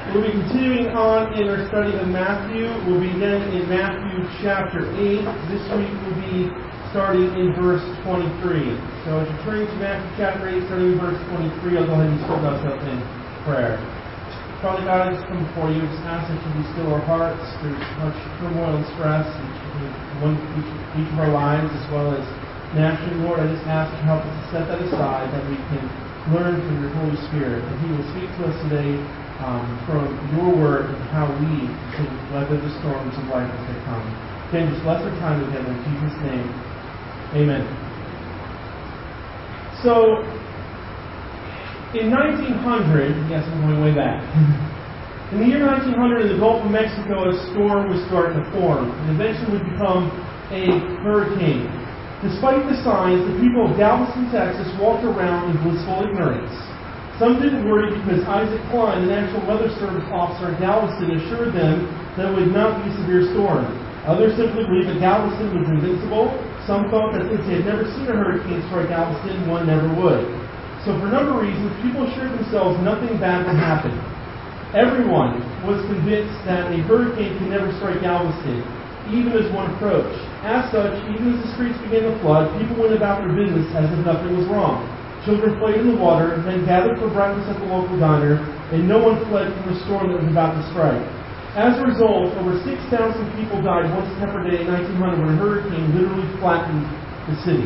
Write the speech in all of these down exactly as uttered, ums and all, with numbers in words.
We'll be continuing on in our study of Matthew. We'll be again in Matthew chapter eight. This week we'll be starting in verse twenty-three. So as you're turning to Matthew chapter eight, starting in verse twenty-three, I'll go ahead and start us up in prayer. Father God, I just come before you. Just ask that you be still our hearts. There's much turmoil and stress in each, each of our lives, as well as naturally, Lord. I just ask you to help us to set that aside, that we can learn from your Holy Spirit, that He will speak to us today um, from your word and how we can weather the storms of life as they come. Again, just bless our time together in Jesus' name. Amen. So, in nineteen hundred, yes, I'm going way back. In the year nineteen hundred, in the Gulf of Mexico, a storm was starting to form, and eventually would become a hurricane. Despite the signs, the people of Galveston, Texas, walked around in blissful ignorance. Some didn't worry because Isaac Klein, the National Weather Service officer at Galveston, assured them that it would not be a severe storm. Others simply believed that Galveston was invincible. Some thought that since they had never seen a hurricane strike Galveston, one never would. So for a number of reasons, people assured themselves nothing bad would happen. Everyone was convinced that a hurricane could never strike Galveston, even as one approached. As such, even as the streets began to flood, people went about their business as if nothing was wrong. Children played in the water, then gathered for breakfast at the local diner, and no one fled from the storm that was about to strike. As a result, over six thousand people died one September day in nineteen hundred when a hurricane literally flattened the city.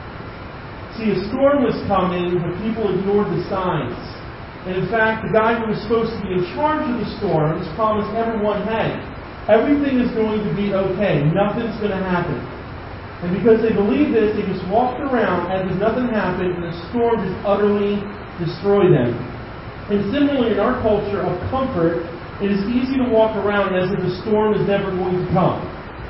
See, a storm was coming, but people ignored the signs. And in fact, the guy who was supposed to be in charge of the storms promised everyone, hey, everything is going to be okay. Nothing's going to happen. And because they believed this, they just walked around as if nothing happened, and the storm just utterly destroyed them. And similarly, in our culture of comfort, it is easy to walk around as if the storm is never going to come.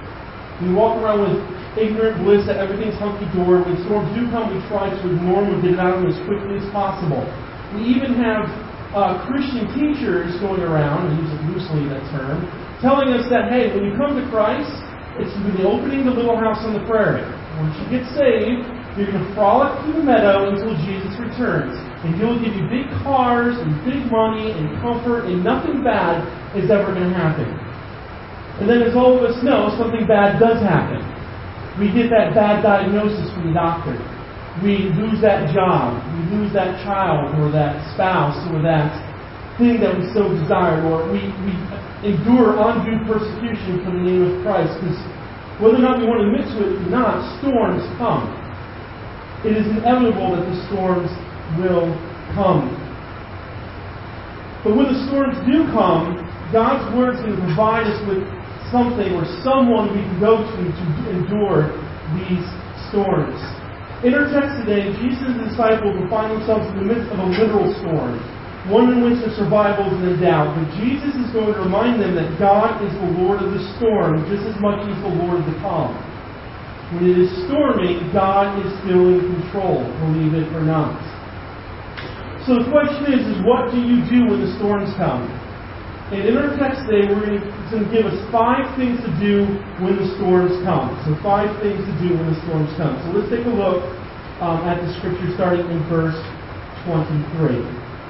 We walk around with ignorant bliss that everything's hunky-dory. When storms do come, we try to ignore them and get it out of them as quickly as possible. We even have uh, Christian teachers going around, I use it loosely, that term, telling us that, hey, when you come to Christ, it's going to be the opening of the little house on the prairie. Once you get saved, you're going to frolic through the meadow until Jesus returns. And He'll give you big cars and big money and comfort, and nothing bad is ever going to happen. And then, as all of us know, something bad does happen. We get that bad diagnosis from the doctor. We lose that job. We lose that child or that spouse or that thing that we so desired, or we, we endure undue persecution for the name of Christ, because whether or not we want to admit to it or not, storms come. It is inevitable that the storms will come. But when the storms do come, God's Word is going to provide us with something or someone we can go to to endure these storms. In our text today, Jesus' disciples will find themselves in the midst of a literal storm, one in which their survival is in doubt. But Jesus is going to remind them that God is the Lord of the storm just as much as the Lord of the calm. When it is storming, God is still in control, believe it or not. So the question is, is what do you do when the storms come? And in our text today, we're going to, it's going to give us five things to do when the storms come. So five things to do when the storms come. So let's take a look um, at the scripture starting in verse twenty-three.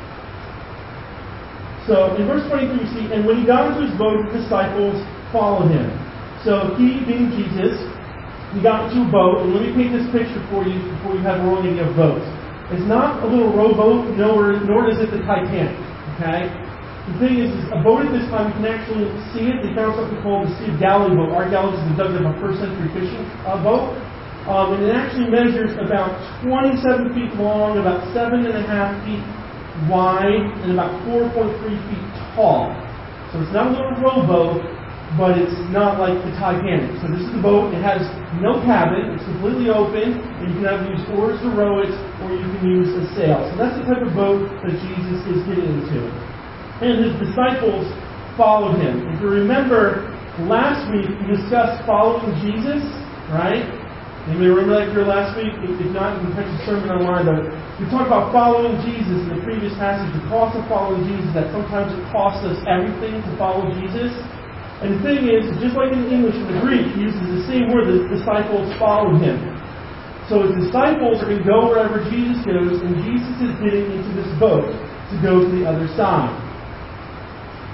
So in verse twenty-three, we see, and when he got into his boat, the disciples followed him. So he, being Jesus, he got into a boat, and let me paint this picture for you before you have a wrong idea of boats. It's not a little rowboat, nor, nor is it the Titanic. Okay? The thing is, is, a boat at this time, you can actually see it. They found something called the Sea of Galilee boat. Archaeologists have dug up a first century fishing uh, boat. Um, and it actually measures about twenty-seven feet long, about seven and a half feet wide, and about four point three feet tall. So it's not a little rowboat, but it's not like the Titanic. So this is the boat. It has no cabin. It's completely open, and you can either use oars to row it, or you can use a sail. So that's the type of boat that Jesus is getting into. And his disciples followed him. If you remember, last week we discussed following Jesus, right? Anybody remember that here last week? If not, you can catch the sermon online. But we talked about following Jesus in the previous passage, the cost of following Jesus, that sometimes it costs us everything to follow Jesus. And the thing is, just like in English and the Greek, he uses the same word, the disciples followed him. So his disciples are going to go wherever Jesus goes, and Jesus is getting into this boat to go to the other side.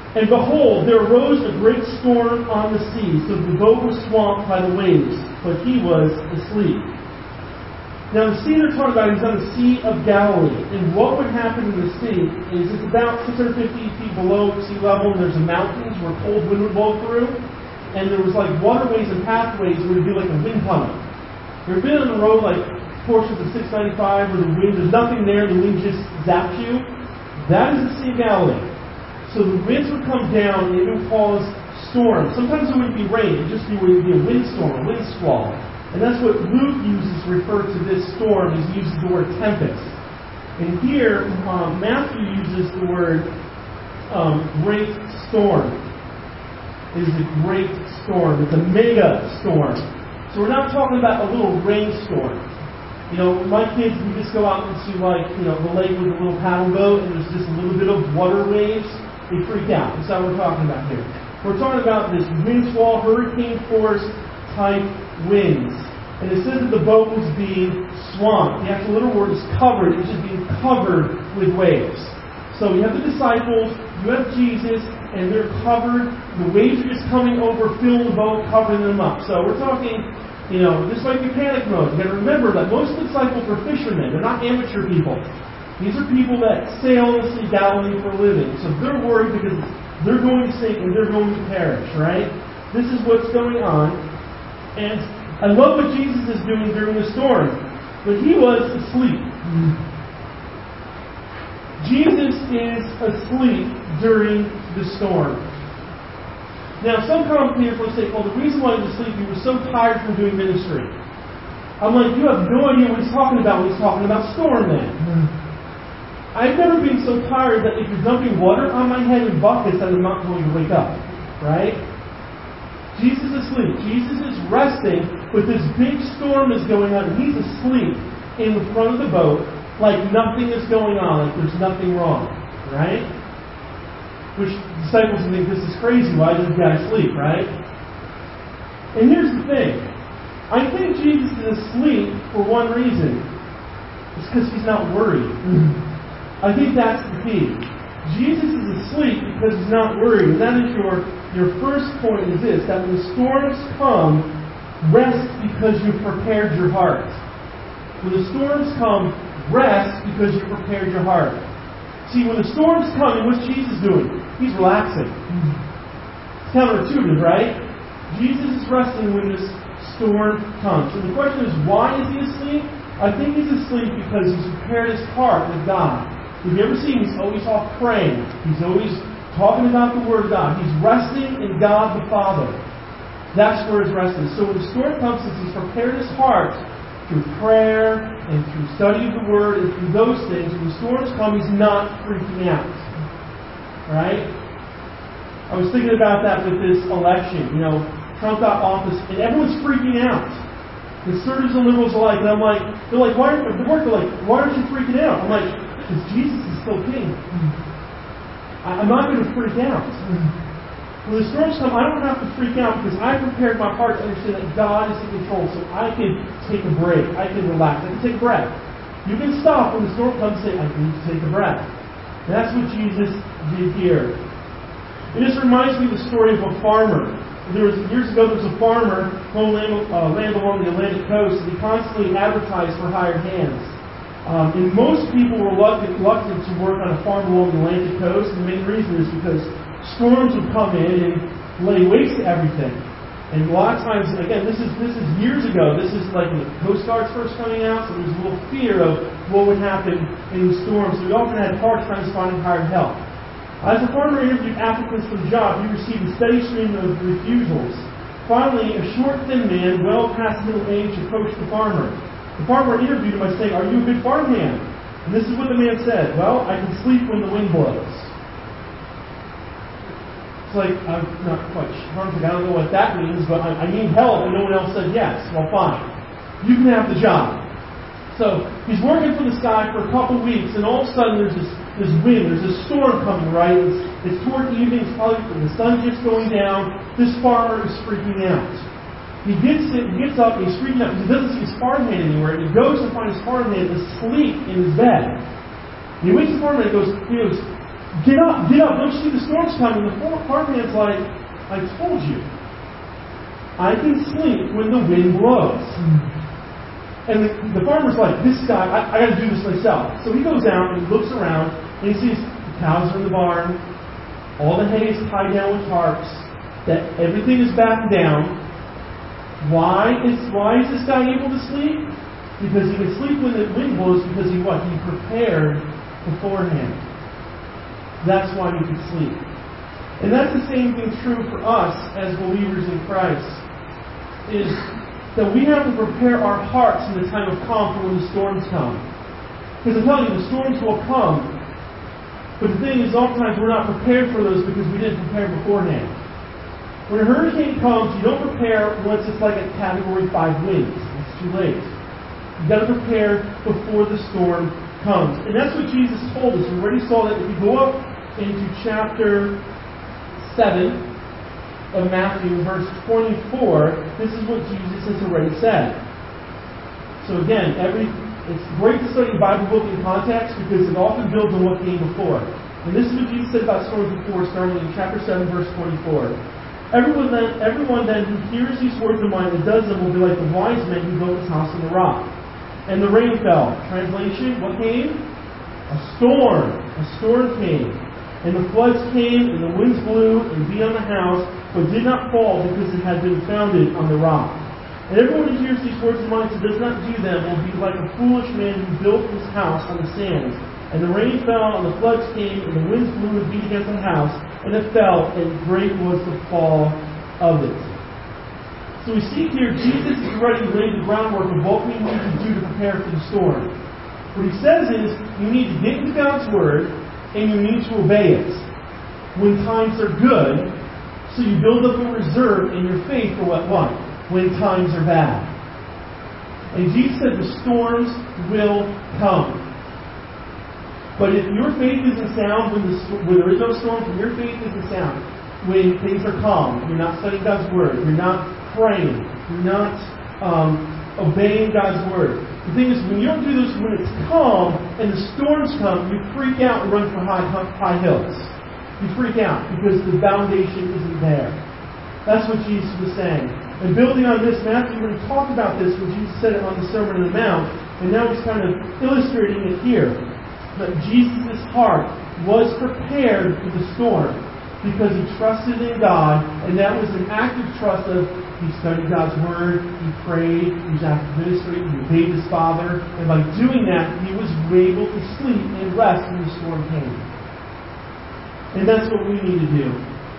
And behold, there arose a great storm on the sea, so the boat was swamped by the waves, but he was asleep. Now the sea they're talking about is on the Sea of Galilee. And what would happen in the sea is it's about six hundred fifty feet below sea level, and there's a mountains where cold wind would blow through. And there was like waterways and pathways where it would be like a wind tunnel. You've been on the road like portions of six ninety-five where the wind, there's nothing there, the wind just zaps you. That is the Sea of Galilee. So the winds would come down and it would cause storms. Sometimes it wouldn't be rain, it would just be, it would be a windstorm, a wind squall. And that's what Luke uses to refer to this storm, is he uses the word tempest. And here, um, Matthew uses the word um, great storm. It is a great storm. It's a mega storm. So we're not talking about a little rainstorm. You know, my kids, we just go out into like, you know, the lake with a little paddle boat and there's just a little bit of water waves. They freak out. That's what we're talking about here. We're talking about this wind squall, hurricane force type winds. And it says that the boat was being swamped. The actual literal word is covered. It's just being covered with waves. So you have the disciples, you have Jesus, and they're covered. The waves are just coming over, filling the boat, covering them up. So we're talking, you know, this might be panic mode. You've got to remember that most of the disciples are fishermen. They're not amateur people. These are people that sail the Sea of Galilee for a living. So they're worried because they're going to sink and they're going to perish, right? This is what's going on. And I love what Jesus is doing during the storm. But he was asleep. Jesus is asleep during the storm. Now, some commentators will say, well, the reason why he was asleep, he was so tired from doing ministry. I'm like, you have no idea what he's talking about when he's talking about storm, then. I've never been so tired that if you're dumping water on my head in buckets, that I'm not going to wake up. Right? Jesus is asleep. Jesus is resting, but this big storm is going on, and he's asleep in the front of the boat like nothing is going on, like there's nothing wrong. Right? Which disciples think, this is crazy. Why does this guy sleep, right? And here's the thing. I think Jesus is asleep for one reason. It's because he's not worried. I think that's the key. Jesus is asleep because he's not worried. And that is your, your first point is this, that when the storms come, rest because you've prepared your heart. When the storms come, rest because you've prepared your heart. See, when the storms come, what's Jesus doing? He's relaxing. It's counterintuitive, right? Jesus is resting when this storm comes. So the question is, why is he asleep? I think he's asleep because he's prepared his heart with God. If you ever see him, he's always off praying. He's always talking about the Word of God. He's resting in God the Father. That's where his rest is. So when the storm comes, since he's prepared his heart through prayer and through study of the Word and through those things, when the storms come, he's not freaking out. Right? I was thinking about that with this election. You know, Trump got office, and everyone's freaking out. Conservatives and liberals alike. And I'm like, they're like, why? They're like, why aren't you freaking out? I'm like, because Jesus is still king. I'm not going to freak out. When the storms come, I don't have to freak out because I prepared my heart to understand that God is in control, so I can take a break. I can relax. I can take a breath. You can stop when the storm comes and say, I need to take a breath. And that's what Jesus did here. It just reminds me of the story of a farmer. There was years ago, there was a farmer who owned land, uh, land along the Atlantic coast, and he constantly advertised for hired hands. Um, and most people were reluctant, reluctant to work on a farm along the Atlantic coast, and the main reason is because storms would come in and lay waste to everything. And a lot of times, again, this is this is years ago. This is like when the Coast Guard's first coming out, so there was a little fear of what would happen in the storm. So we often had hard times finding hired help. As the farmer interviewed applicants for the job, he received a steady stream of refusals. Finally, a short, thin man, well past middle age, approached the farmer. The farmer interviewed him by saying, "Are you a good farmhand?" And this is what the man said. "Well, I can sleep when the wind blows." It's like, I'm not quite sure. I don't know what that means, but I, I need help, and no one else said yes. Well, fine. You can have the job. So, he's working for this guy for a couple weeks, and all of a sudden there's this, this wind, there's this storm coming, right? It's, it's toward evening, it's probably the sun's just going down. This farmer is freaking out. He gets it, he gets up, and he's freaking out because he doesn't see his farmhand anywhere, and he goes to find his farmhand asleep in his bed. And he wakes the farmhand and goes, he goes, Get up, get up, don't you see the storm's coming? The farmhand's like, I told you. I can sleep when the wind blows. And the, the farmer's like, this guy, I, I got to do this myself. So he goes out and he looks around and he sees the cows are in the barn, all the hay is tied down with tarps, that everything is backed down. Why is why is this guy able to sleep? Because he can sleep when the wind blows because he what? He prepared beforehand. That's why he can sleep. And that's the same thing true for us as believers in Christ. Is that we have to prepare our hearts in the time of calm for when the storms come. Because I'm telling you, the storms will come. But the thing is, oftentimes we're not prepared for those because we didn't prepare beforehand. When a hurricane comes, you don't prepare once it's like a category five wind. It's too late. You've got to prepare before the storm comes. And that's what Jesus told us. We already saw that. If you go up into chapter seven of Matthew, verse twenty-four, this is what Jesus has already said. So again, every it's great to study the Bible book in context because it often builds on what came before. And this is what Jesus said about storms before, starting in chapter seven, verse twenty-four. Everyone then, everyone then who hears these words of mine and does them will be like the wise man who built his house on the rock. And the rain fell. Translation, what came? A storm. A storm came. And the floods came, and the winds blew and beat on the house, but did not fall because it had been founded on the rock. And everyone who hears these words of mine and does not do them will be like a foolish man who built his house on the sands. And the rain fell, and the floods came, and the winds blew and beat against the house, and it fell, and great was the fall of it. So we see here, Jesus has already laid the groundwork of what we need to do to prepare for the storm. What he says is, you need to get into God's Word, and you need to obey it when times are good, so you build up a reserve in your faith for what? What? When times are bad. And Jesus said the storms will come. But if your faith isn't sound when, the, when there is no storm, when your faith isn't sound, when things are calm, you're not studying God's Word, you're not praying, you're not um, obeying God's Word. The thing is, when you don't do this when it's calm and the storms come, you freak out and run for high, high hills. You freak out because the foundation isn't there. That's what Jesus was saying. And building on this, Matthew already talked about this when Jesus said it on the Sermon on the Mount, and now he's kind of illustrating it here. That Jesus' heart was prepared for the storm because he trusted in God, and that was an active trust of he studied God's Word, he prayed, he was active ministry, he obeyed his Father, and by doing that, he was able to sleep and rest when the storm came. And that's what we need to do.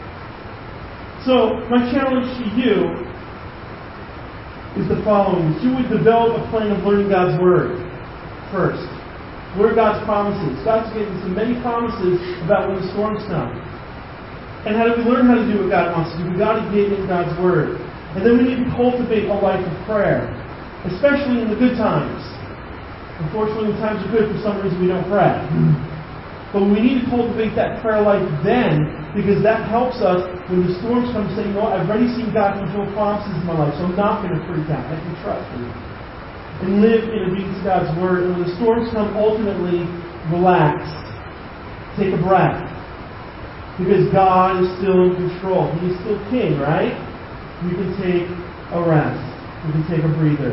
So, my challenge to you is the following. That you would develop a plan of learning God's Word first. Learn God's promises. God's given us many promises about when the storms come. And how do we learn how to do what God wants to do? We've got to get in God's Word. And then we need to cultivate a life of prayer, especially in the good times. Unfortunately, when times are good, for some reason we don't pray. But we need to cultivate that prayer life then, because that helps us when the storms come to say, you know what, I've already seen God fulfill promises in my life, so I'm not going to freak out. I can trust Him. And live in obedience to God's Word. And when the storms come, ultimately, relax. Take a breath. Because God is still in control. He is still King, right? We can take a rest. We can take a breather.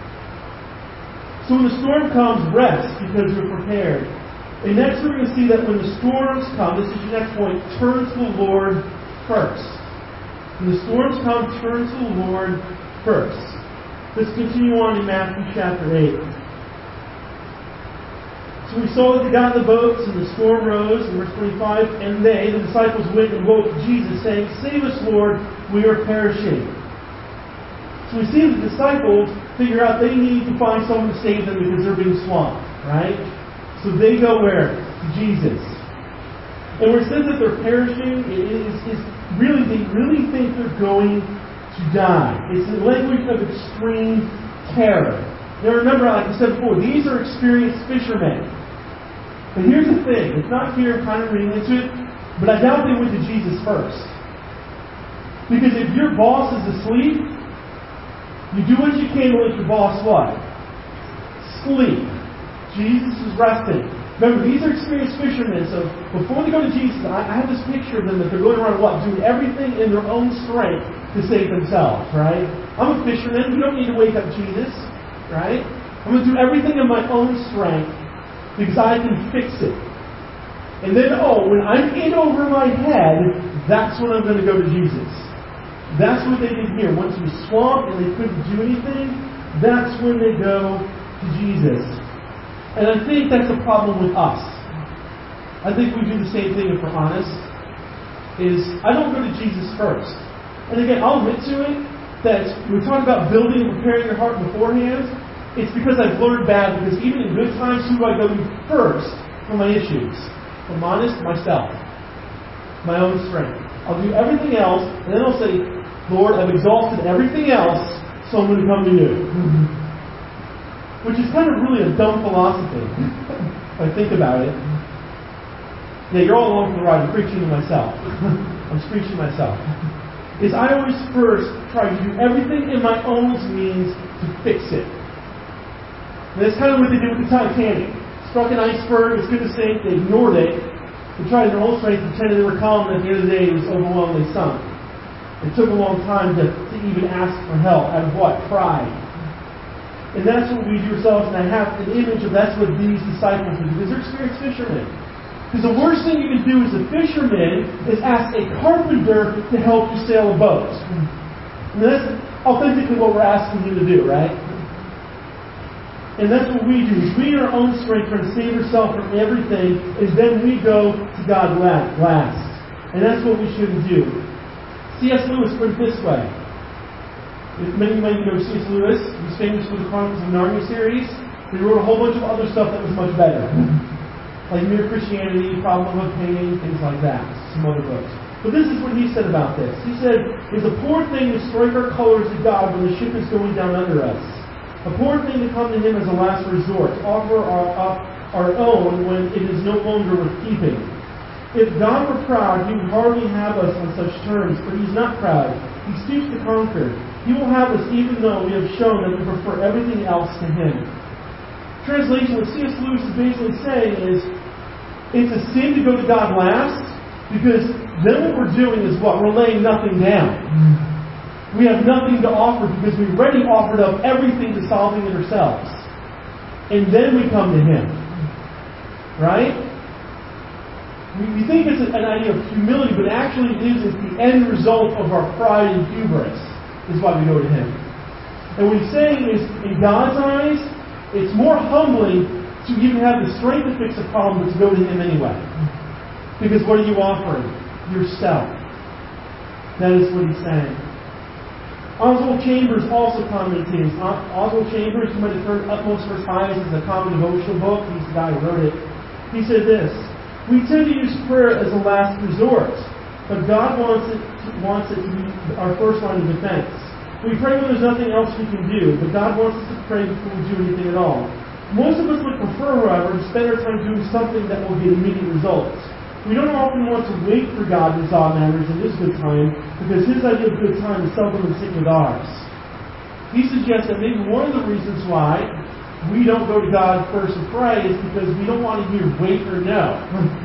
So when the storm comes, rest because you're prepared. And next we're going to see that when the storms come, this is your next point, turn to the Lord first. When the storms come, turn to the Lord first. Let's continue on in Matthew chapter eight. So we saw that they got in the boats and the storm rose, in verse twenty-five, and they, the disciples, went and woke Jesus, saying, Save us, Lord, we are perishing. So we see the disciples figure out they need to find someone to save them because they're being swamped, right? So they go where? To Jesus. And where it says that they're perishing, it is, is really, they really think they're going to die. It's a language of extreme terror. Now remember, like I said before, these are experienced fishermen. But here's the thing. It's not here, I'm kind of reading into it, but I doubt they went to Jesus first. Because if your boss is asleep, you do what you can to let your boss what? Sleep. Jesus is resting. Remember, these are experienced fishermen, so before they go to Jesus, I, I have this picture of them that they're going around what? Doing everything in their own strength to save themselves, right? I'm a fisherman. You don't need to wake up Jesus, right? I'm going to do everything in my own strength because I can fix it. And then, oh, when I'm in over my head, that's when I'm going to go to Jesus. That's what they did here. Once he was swamped and they couldn't do anything, that's when they go to Jesus. And I think that's the problem with us. I think we do the same thing if we're honest. Is I don't go to Jesus first. And again, I'll admit to it that we talk about building and preparing your heart beforehand. It's because I've learned bad. Because even in good times, who do I go to first for my issues? If I'm honest, myself. My own strength. I'll do everything else, and then I'll say, Lord, I've exhausted everything else, so I'm going to come to you. Which is kind of really a dumb philosophy, if I think about it. Yeah, you're all along for the ride. I'm preaching to myself. I'm preaching to myself. Is I always first try to do everything in my own means to fix it. And that's kind of what they did with the Titanic. Struck an iceberg, it's going to sink, they ignored it. They tried their own strength, pretended they were calm, and at the end of the day, it was overwhelmed, they sunk. It took a long time to, to even ask for help. Out of what? Pride. And that's what we do ourselves, and I have an image of that's what these disciples do, because they're experienced fishermen. Because the worst thing you can do as a fisherman is ask a carpenter to help you sail a boat. And that's authentically what we're asking you to do, right? And that's what we do. We in our own strength try to save ourselves from everything, and then we go to God last. And that's what we shouldn't do. C S Lewis put it this way. Many of you know C S Lewis. He's famous for the Chronicles of Narnia series. He wrote a whole bunch of other stuff that was much better. Like Mere Christianity, Problem of Pain, things like that. Some other books. But this is what he said about this. He said, it's a poor thing to strike our colors at God when the ship is going down under us. A poor thing to come to Him as a last resort, to offer our, up our own when it is no longer worth keeping. If God were proud, He would hardly have us on such terms, but He's not proud. He stoops to conquer. He will have us even though we have shown that we prefer everything else to Him. Translation, what C S Lewis is basically saying is, it's a sin to go to God last, because then what we're doing is what? We're laying nothing down. We have nothing to offer because we've already offered up everything to solving it ourselves. And then we come to Him. Right? We, we think it's an idea of humility, but actually it is it's the end result of our pride and hubris, is why we go to Him. And what he's saying is, in God's eyes, it's more humbling to even have the strength to fix a problem, but to go to Him anyway. Because what are you offering? Yourself. That is what he's saying. Oswald Chambers also commentates. Oswald Chambers, you might have heard Utmost First Highs is a common devotional book. He's the guy who wrote it. He said this, we tend to use prayer as a last resort, but God wants it, to, wants it to be our first line of defense. We pray when there's nothing else we can do, but God wants us to pray before we do anything at all. Most of us would prefer, however, to spend our time doing something that will get immediate results. We don't often want to wait for God to resolve matters in His good time, because His idea of good time is seldom in sync with ours. He suggests that maybe one of the reasons why we don't go to God first and pray is because we don't want to hear wait or no.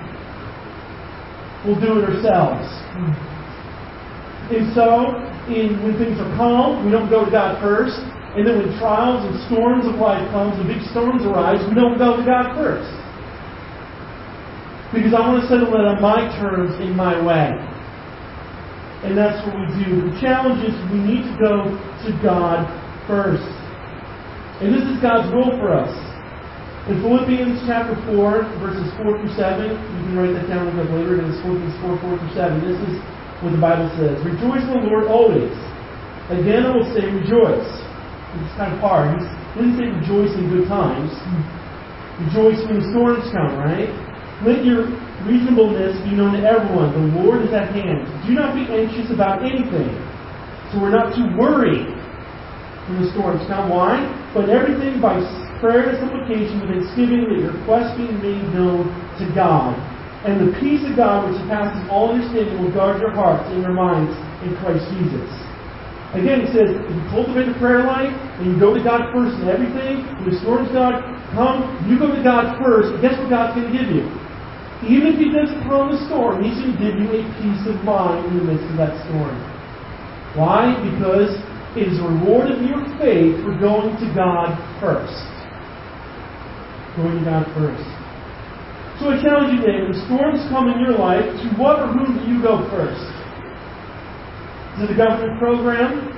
We'll do it ourselves. And so, in, when things are calm, we don't go to God first. And then when trials and storms of life comes, and big storms arise, we don't go to God first. Because I want to settle it on my terms, in my way. And that's what we do. The challenge is we need to go to God first. And this is God's will for us. In Philippians chapter four, verses four through seven, you can write that down and look up later. It is Philippians four, four through seven. This is what the Bible says. Rejoice in the Lord always. Again, I will say rejoice. It's kind of hard. He didn't say rejoice in good times. Rejoice when the storms come, right? Let your reasonableness be known to everyone. The Lord is at hand. Do not be anxious about anything. So we're not to worry when the storms come. Why? But everything by prayer and supplication with thanksgiving, let your requests be made known to God. And the peace of God, which surpasses all understanding, will guard your hearts and your minds in Christ Jesus. Again, he says, if you cultivate a prayer life, and you go to God first in everything, when the storms God Come, you go to God first, and guess what God's going to give you? Even if He doesn't calm the storm, He's going to give you a peace of mind in the midst of that storm. Why? Because it is a reward of your faith for going to God first. Going to God first. So I challenge you today, when storms come in your life, to what or whom do you go first? Is it a government program?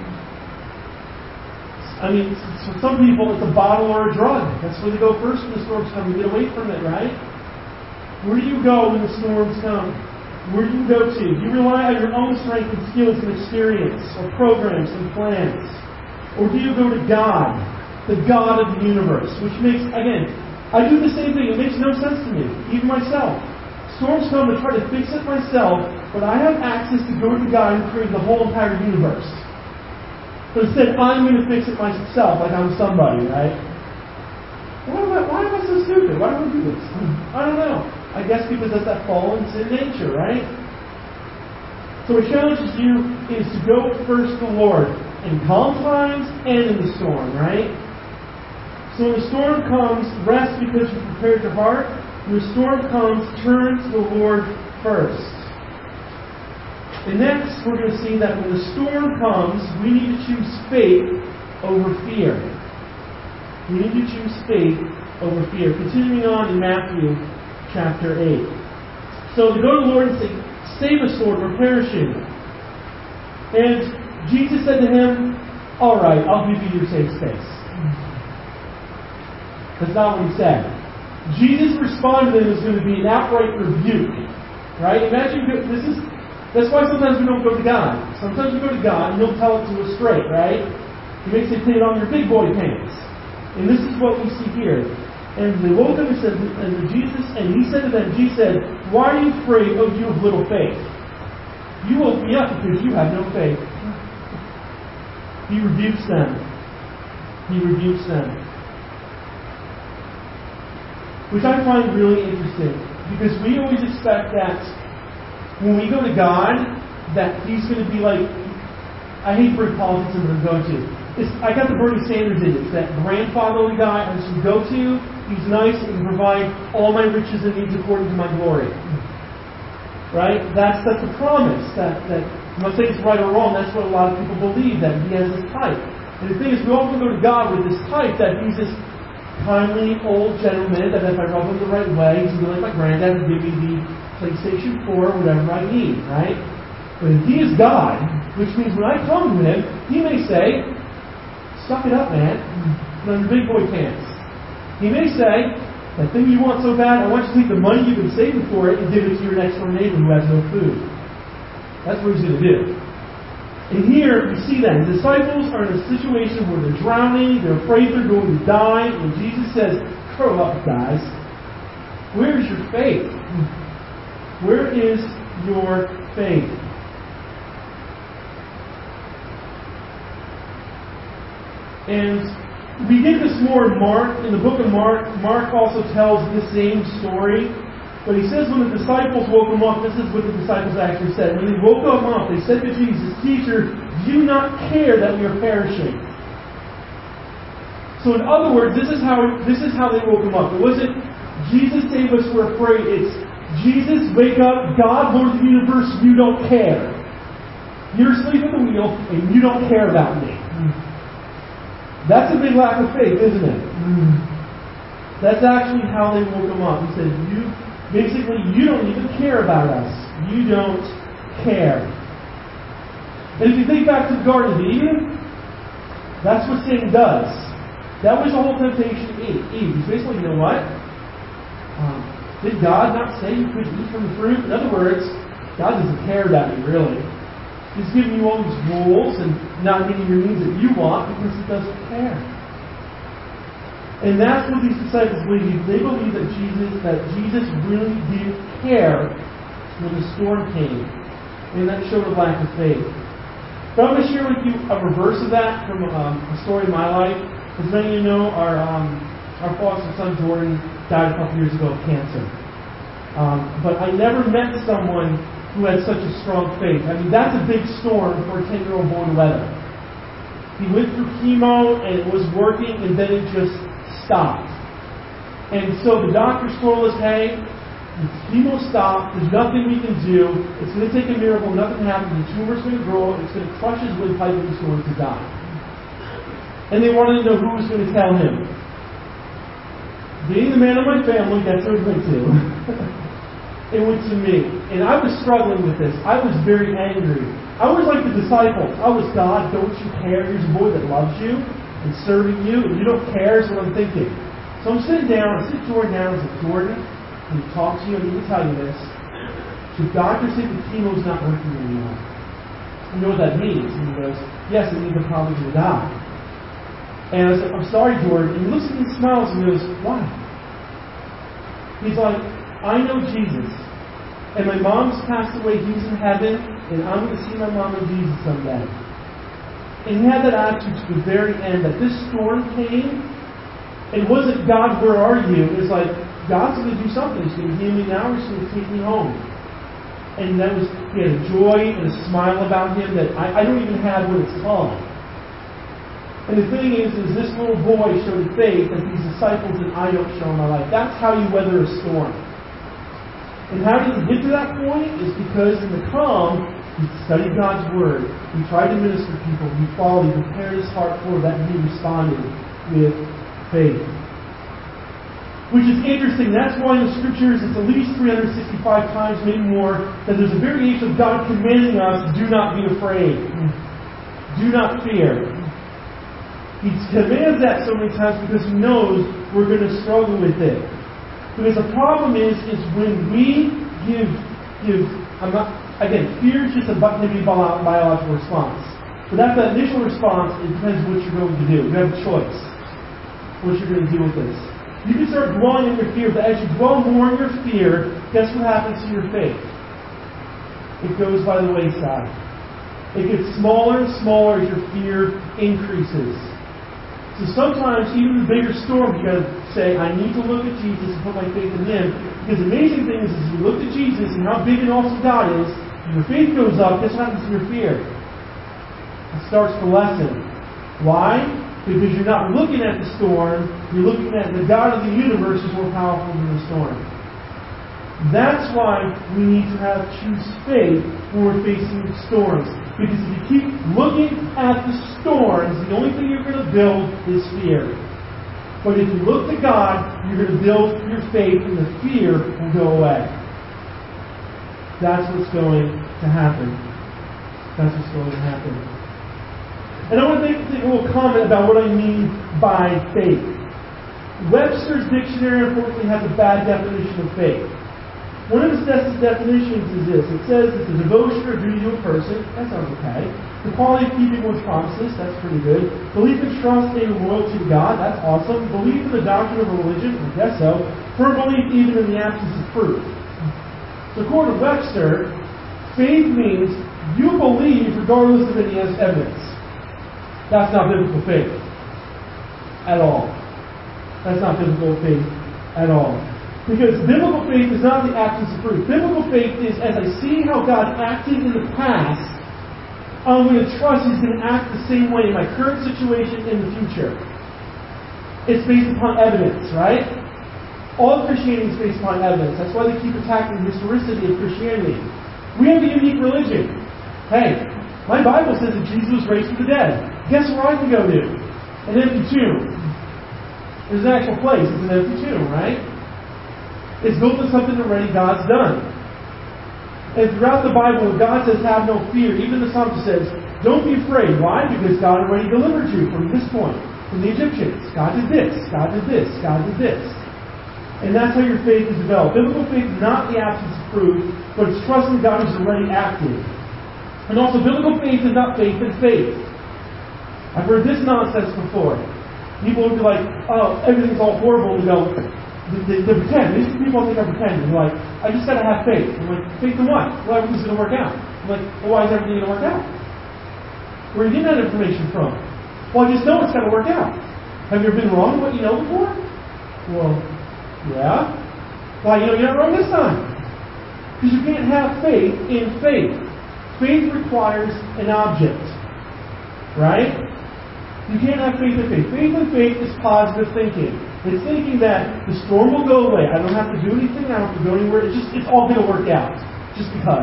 I mean, for some people, it's a bottle or a drug. That's where they go first when the storms come. You get away from it, right? Where do you go when the storms come? Where do you go to? Do you rely on your own strength and skills and experience, or programs and plans? Or do you go to God, the God of the universe? Which makes, again, I do the same thing. It makes no sense to me, even myself. Storms come to try to fix it myself, but I have access to go to God who created the whole entire universe. But instead, I'm going to fix it myself, like I'm somebody, right? Why am I, why am I so stupid? Why do I do this? I don't know. I guess because that's that fallen sin nature, right? So what challenges you is to go first to the Lord in calm times and in the storm, right? So when the storm comes, rest because you've prepared your heart. When the storm comes, turn to the Lord first. And next, we're going to see that when the storm comes, we need to choose faith over fear. We need to choose faith over fear. Continuing on in Matthew chapter eight. So to go to the Lord and say, "Save us, Lord, we're perishing." And Jesus said to him, "All right, I'll give you your safe space." That's not what He said. Jesus' response to him is going to be an outright rebuke. Right? Imagine, this is... That's why sometimes we don't go to God. Sometimes we go to God and He'll tell it to us straight, right? He may say, "Put it on your big boy pants." And this is what we see here. And they woke up and said, and Jesus, and He said to them, Jesus said, "Why are you afraid, O you of little faith? You woke me up because you have no faith." He rebukes them. He rebukes them. Which I find really interesting, because we always expect that when we go to God, that He's going to be like, I hate to bring politics into the go-to. It's, I got the Bernie Sanders in it. It's that grandfatherly guy I should go to. He's nice and can provide all my riches and needs according to my glory. Right? That's that's a promise. That, that I'm not saying it's right or wrong. That's what a lot of people believe, that He has this type. And the thing is, we often go to God with this type, that He's this kindly old gentleman, that if I rub him the right way, he's going to be like my granddad and give me the PlayStation four, whatever I need, right? But if He is God, which means when I come to Him, He may say, "Suck it up, man. Put on your big boy pants." He may say, "That thing you want so bad, I want you to take the money you've been saving for it and give it to your next door neighbor who has no food." That's what He's going to do. And here we see that the disciples are in a situation where they're drowning, they're afraid they're going to die, and Jesus says, "Grow up, guys. Where is your faith? Where is your faith?" And we get this more in Mark. In the book of Mark, Mark also tells the same story. But he says when the disciples woke him up, this is what the disciples actually said. When they woke him up, they said to Jesus, "Teacher, do you not care that we are perishing?" So in other words, this is how this is how they woke him up. It wasn't, "Jesus save us, we're afraid." It's, "Jesus, wake up, God, Lord of the universe, you don't care. You're asleep at the wheel, and you don't care about me." That's a big lack of faith, isn't it? That's actually how they woke him up. He said, "You, basically, you don't even care about us. You don't care." And if you think back to the Garden of Eden, that's what Satan does. That was the whole temptation to Eve. He's basically, you know what? Um, did God not say you could eat from the fruit? In other words, God doesn't care about you, really. He's giving you all these rules and not meeting your needs that you want because He doesn't care. And that's what these disciples believe. They believe that Jesus, that Jesus really didn't care when the storm came. And that showed a lack of faith. But I'm going to share with you a reverse of that from um, a story in my life. As many of you know, our um, our foster son Jordan died a couple years ago of cancer. Um, but I never met someone who had such a strong faith. I mean, that's a big storm for a ten-year-old boy to weather. He went through chemo and it was working, and then it just stopped. And so the doctors told us, hey, the chemo stopped, there's nothing we can do, it's going to take a miracle, nothing happens, the tumor's going to grow, it's going to crush his windpipe, and he's going to die. And they wanted to know who was going to tell him. Being the man of my family, that's who it went to. It went to me. And I was struggling with this. I was very angry. I was like the disciples. I was, God, don't you care? Here's a boy that loves you and serving you, and you don't care, is what I'm thinking. So I'm sitting down, I sit Jordan down, I said, Jordan, when you talk to you, I need to tell you this. The doctor said the chemo's not working anymore. You know what that means? And he goes, yes, it means I'm probably going to die. And I said, I'm sorry, Jordan. And he looks at me and smiles and goes, why? He's like, I know Jesus. And my mom's passed away, he's in heaven, and I'm going to see my mom and Jesus someday. And he had that attitude to the very end that this storm came. It wasn't, God, where are you? It was like, God's going to do something. He's going to heal me now, or he's going to take me home. And that was, he had a joy and a smile about him that I, I don't even have when it's called. And the thing is, is this little boy showed faith that these disciples and I don't show in my life. That's how you weather a storm. And how did he get to that point? Is because in the calm, he studied God's Word. He tried to minister to people. He followed. He prepared his heart for that. And he responded with faith. Which is interesting. That's why in the Scriptures it's at least three hundred sixty-five times, maybe more, that there's a variation of God commanding us, do not be afraid. Do not fear. He commands that so many times because He knows we're going to struggle with it. Because the problem is, is when we give, give, I'm not, again, fear is just a maybe biological response. But that's the initial response. It depends what you're going to do. You have a choice. What you're going to do with this. You can start dwelling in your fear, but as you dwell more in your fear, guess what happens to your faith? It goes by the wayside. It gets smaller and smaller as your fear increases. So sometimes, even the bigger storm, you got to say, I need to look at Jesus and put my faith in Him. Because the amazing thing is, as you look at Jesus and how big and awesome God is, and your faith goes up, guess what happens to your fear? It starts to lessen. Why? Because you're not looking at the storm, you're looking at the God of the universe is more powerful than the storm. That's why we need to have choose faith when we're facing storms. Because if you keep looking at the storms, the only thing you're going to build is fear. But if you look to God, you're going to build your faith and the fear will go away. That's what's going to happen. That's what's going to happen. And I want to make a little comment about what I mean by faith. Webster's dictionary, unfortunately, has a bad definition of faith. One of its definitions is this. It says it's a devotion or duty to a person. That sounds okay. The quality of keeping one's promises. That's pretty good. Belief and trust in loyalty to God. That's awesome. Belief in the doctrine of a religion. I guess so. Firm belief even in the absence of proof. So according to Webster, faith means you believe regardless of any evidence. That's not biblical faith at all. That's not biblical faith at all. Because biblical faith is not the absence of proof. Biblical faith is, as I see how God acted in the past, I'm going to trust He's going to act the same way in my current situation in the future. It's based upon evidence, right? All of Christianity is based upon evidence. That's why they keep attacking the historicity of Christianity. We have a unique religion. Hey, my Bible says that Jesus was raised from the dead. Guess where I can go to? An empty tomb. There's an actual place. It's an empty tomb, right? It's built on something already God's done. And throughout the Bible, when God says, have no fear, even the psalmist says, don't be afraid. Why? Because God already delivered you from this point, from the Egyptians. God did this. God did this. God did this. And that's how your faith is developed. Biblical faith is not the absence of proof, but it's trusting God who's already acted. And also, biblical faith is not faith in faith. I've heard this nonsense before. People will be like, oh, everything's all horrible. They go, they, they pretend. These people think I'm pretending. They're like, I just got to have faith. I'm like, faith in what? Well, everything's going to work out. I'm like, well, why is everything going to work out? Where are you getting that information from? Well, I just know it's going to work out. Have you ever been wrong in what you know before? Well, yeah. Why, you know, you're not wrong this time. Because you can't have faith in faith. Faith requires an object. Right? You can't have faith in faith. Faith in faith is positive thinking. It's thinking that the storm will go away. I don't have to do anything. I don't have to go anywhere. It's just, it's all going to work out. Just because.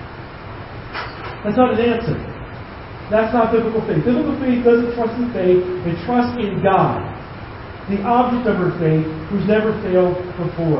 That's not an answer. That's not biblical faith. Biblical faith doesn't trust in faith. It trusts in God, the object of her faith, who's never failed before.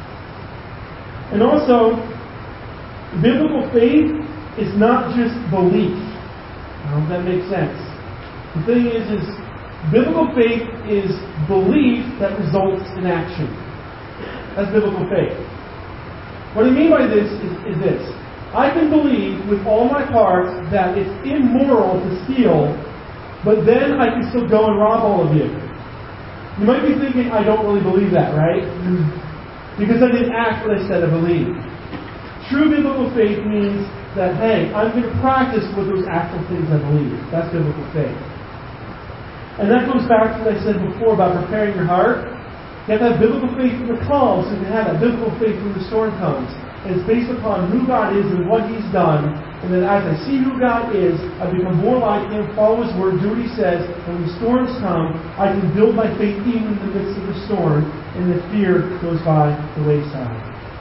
And also, biblical faith is not just belief. I don't know if that makes sense. The thing is, is biblical faith is belief that results in action. That's biblical faith. What I mean by this is, is this. I can believe with all my heart that it's immoral to steal, but then I can still go and rob all of you. You might be thinking, I don't really believe that, right? Because I didn't act what I said I believed. True biblical faith means that, hey, I'm going to practice with those actual things I believe. That's biblical faith. And that goes back to what I said before about preparing your heart. You have to have biblical faith in the calm, so you can have that biblical faith when the storm comes. And it's based upon who God is and what He's done. And then as I see who God is, I become more like Him, follow His word, do what He says. And when storms come, I can build my faith even in the midst of the storm, and the fear goes by the wayside.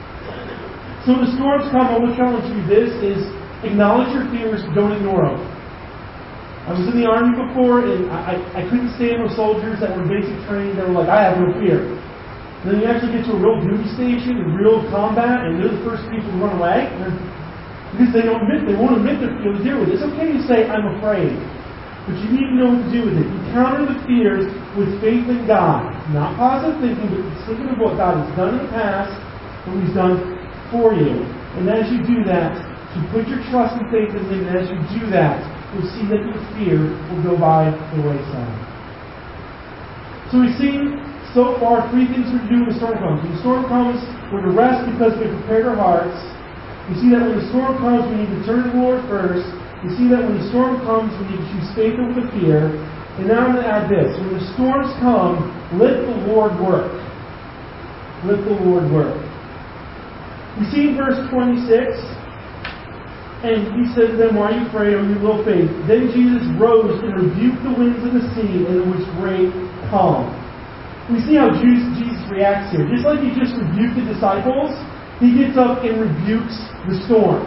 So when the storms come, I want to challenge you this is acknowledge your fears, don't ignore them. I was in the Army before, and I, I, I couldn't stand those soldiers that were basic training that were like, I have no fear. And then you actually get to a real duty station and real combat, and they're the first people to run away. Because they don't admit, they won't admit their fear to deal with it. It's okay to say, I'm afraid. But you need to know what to do with it. You counter the fears with faith in God. Not positive thinking, but thinking of what God has done in the past, what He's done for you. And as you do that, you put your trust and faith in Him, and as you do that, you'll see that your fear will go by the wayside. So we've seen so far three things we do when the storm comes. When the storm comes, we're to rest because we've prepared our hearts. We see that when the storm comes, we need to turn to the Lord first. We see that when the storm comes, we need to choose faith over the fear. And now I'm going to add this. When the storms come, let the Lord work. Let the Lord work. We see in verse twenty-six, and He said to them, why are you afraid, O you little faith? Then Jesus rose and rebuked the winds of the sea, and there was great calm. We see how Jesus reacts here. Just like He just rebuked the disciples, He gets up and rebukes the storm.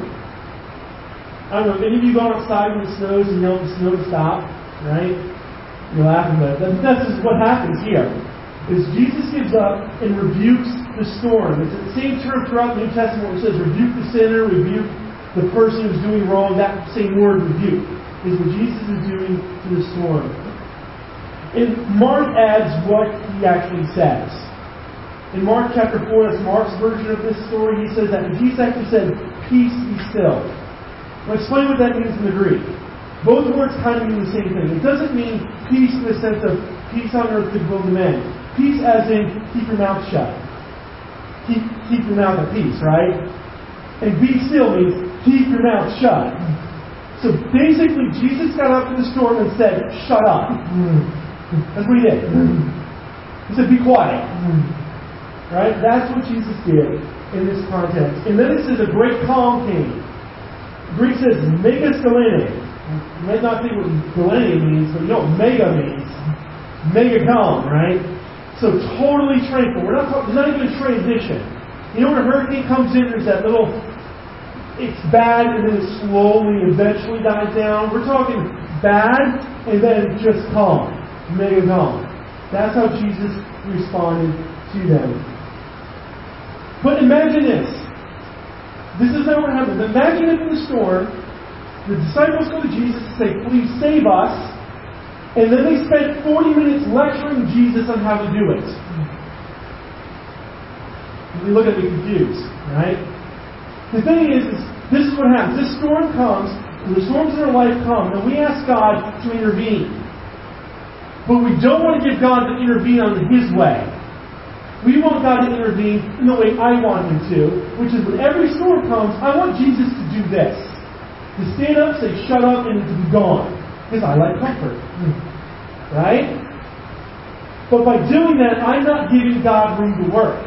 I don't know, if any of you go outside when it snows and yell at the snow to stop, right? You're laughing, but that's just what happens here. Is Jesus gives up and rebukes the storm. It's the same term throughout the New Testament where it says rebuke the sinner, rebuke the person who's doing wrong. That same word, rebuke, is what Jesus is doing to the storm. And Mark adds what He actually says. In Mark chapter four, that's Mark's version of this story, he says that Jesus actually said, peace be still. I'll explain what that means in the Greek. Both words kind of mean the same thing. It doesn't mean peace in the sense of peace on earth, goodwill to men. Peace as in keep your mouth shut. Keep, keep your mouth at peace, right? And be still means keep your mouth shut. So basically, Jesus got up in the storm and said, shut up. That's what He did. He said, be quiet. Right? That's what Jesus did in this context. And then it says a great calm came. Greek says megaskalene. You might not think what galene means, but you know what mega means. Mega calm, right? So totally tranquil. We're not talking, there's not even a transition. You know when a hurricane comes in, there's that little, it's bad and then it slowly, eventually dies down. We're talking bad and then just calm. Mega calm. That's how Jesus responded to them. But imagine this. This is not what happens. Imagine if in the storm, the disciples go to Jesus and say, please save us. And then they spent forty minutes lecturing Jesus on how to do it. You look at me confused, right? The thing is, is, this is what happens. This storm comes, and the storms in our life come, and we ask God to intervene. But we don't want to give God to intervene on His way. We want God to intervene in the way I want Him to, which is when every storm comes, I want Jesus to do this. To stand up, say, shut up, and to be gone. Because I like comfort. Right? But by doing that, I'm not giving God room to work.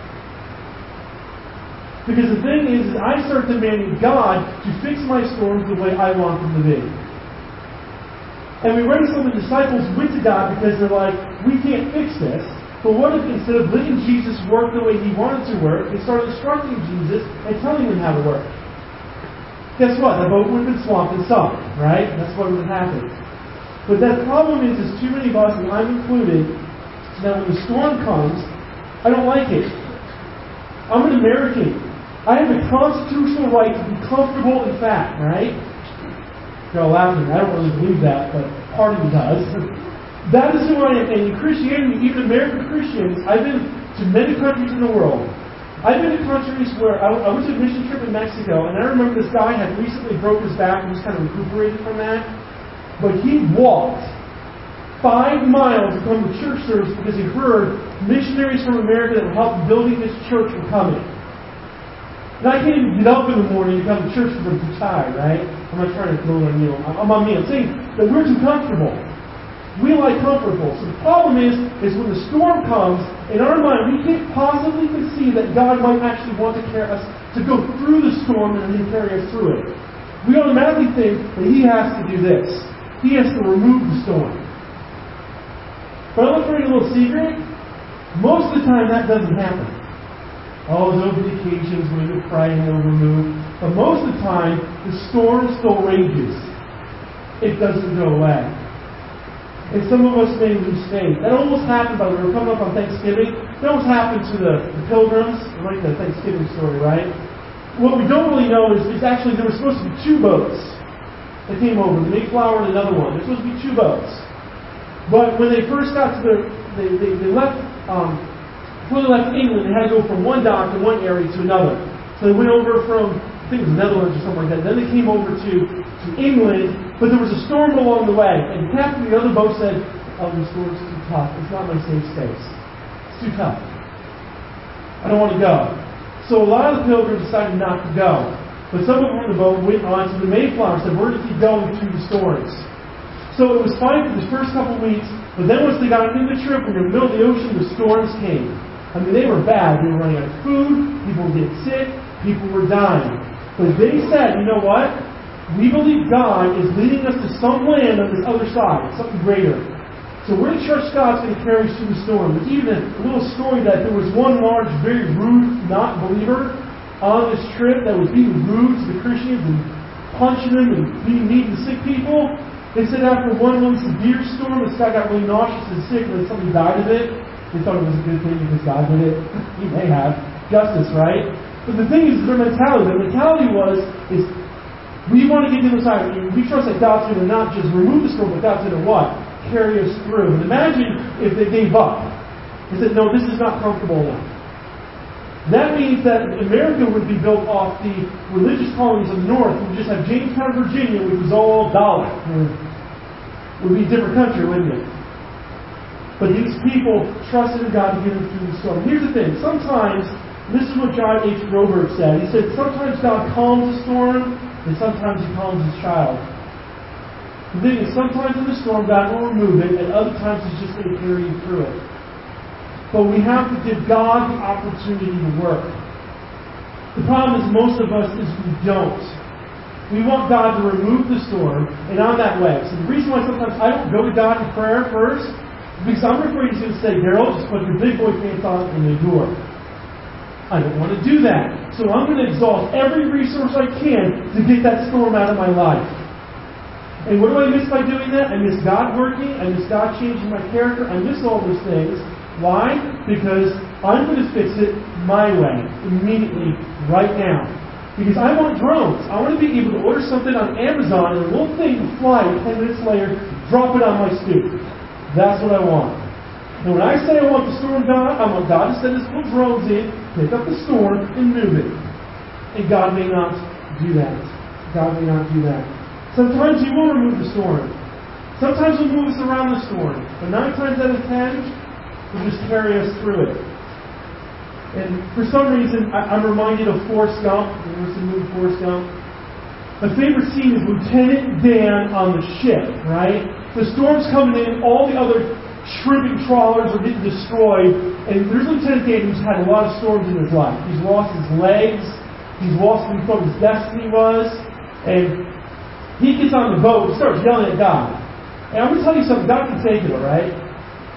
Because the thing is, is I start demanding God to fix my storms the way I want them to be. And we run some of the disciples went to God because they're like, we can't fix this. But what if instead of letting Jesus work the way He wanted to work, they started instructing Jesus and telling Him how to work? Guess what? The boat would have been swamped and sunk, right? That's what would happen. But the problem is, is too many of us, and I'm included, that when the storm comes, I don't like it. I'm an American. I have a constitutional right to be comfortable and fat, right? You're all laughing. I don't really believe that, but part of me does. That is who I am. And in Christianity, even American Christians, I've been to many countries in the world. I've been to countries where I, I went to a mission trip in Mexico, and I remember this guy had recently broke his back and was kind of recuperating from that. But he walked five miles to come to church service because he heard missionaries from America that were helping building this church were coming. And I can't even get up in the morning to come to church because I'm too tired, right? I'm not trying to build on you. I'm on me. I'm saying that we're too comfortable. We like comfortable. So the problem is, is when the storm comes, in our mind, we can't possibly conceive that God might actually want to carry us to go through the storm and then carry us through it. We automatically think that He has to do this. He has to remove the storm. But I'm afraid a little secret. Most of the time that doesn't happen. Oh, there'll be occasions when you're praying He'll remove. But most of the time, the storm still rages. It doesn't go away. And some of us may lose faith. That almost happened, by the way, we're coming up on Thanksgiving. That almost happened to the, the pilgrims. I like the Thanksgiving story, right? What we don't really know is, is actually there were supposed to be two boats that came over. The Mayflower and another one. There's supposed to be two boats. But when they first got to the, they, they, they left, um, before they left England, they had to go from one dock in one area to another. So they went over from, I think it was the Netherlands or something like that. Then they came over to, to England, but there was a storm along the way. And the captain of the other boat said, oh, the storm's too tough. It's not my safe space. It's too tough. I don't want to go. So a lot of the pilgrims decided not to go. But some of them in the boat went on to the Mayflower and said, we're going to keep going through the storms. So it was fine for the first couple of weeks, but then once they got into the trip, when they were in the middle of the ocean, the storms came. I mean, they were bad. They were running out of food, people were getting sick, people were dying. But they said, you know what? We believe God is leading us to some land on this other side, something greater. So we're going to trust God's going to carry us through the storm. There's even a little story that there was one large, very rude, not believer on this trip that was being rude to the Christians and punching them and being mean to sick people. They said after one really severe storm, this guy got really nauseous and sick, and then somebody died of it. They thought it was a good thing because God did it. He may have. Justice, right? But the thing is, their mentality. Their mentality was, is we want to get to the side. We trust that God's going to not just remove the storm, but God's going to what? Carry us through. And imagine if they gave up. They said, no, this is not comfortable enough. That means that America would be built off the religious colonies of the north. We would just have Jamestown, Virginia, which was all dollar. It would be a different country, wouldn't it? But these people trusted in God to get them through the storm. Here's the thing. Sometimes, this is what John H. Groberg said. He said, sometimes God calms the storm, and sometimes He calms His child. The thing is, sometimes in the storm, God will remove it, and other times He's just going to carry you through it. But we have to give God the opportunity to work. The problem is most of us is we don't. We want God to remove the storm, and on that way. So the reason why sometimes I don't go to God in prayer first is because I'm afraid He's going to say, Daryl, just put your big boy pants on and endure. I don't want to do that. So I'm going to exhaust every resource I can to get that storm out of my life. And what do I miss by doing that? I miss God working. I miss God changing my character. I miss all those things. Why? Because I'm going to fix it my way, immediately, right now. Because I want drones. I want to be able to order something on Amazon and a little thing will fly ten minutes later, drop it on my stoop. That's what I want. And when I say I want the storm God, I want God to send His little drones in, pick up the storm, and move it. And God may not do that. God may not do that. Sometimes He will remove the storm. Sometimes He'll move us around the storm. But nine times out of ten, will just carry us through it. And for some reason, I, I'm reminded of Forrest Gump. You ever seen the movie Forrest Gump? My favorite scene is Lieutenant Dan on the ship, right? The storm's coming in, all the other shrimping trawlers are getting destroyed, and there's Lieutenant Dan who's had a lot of storms in his life. He's lost his legs, he's lost who he thought his destiny was, and he gets on the boat and starts yelling at God. And I'm going to tell you something, God can take it, alright?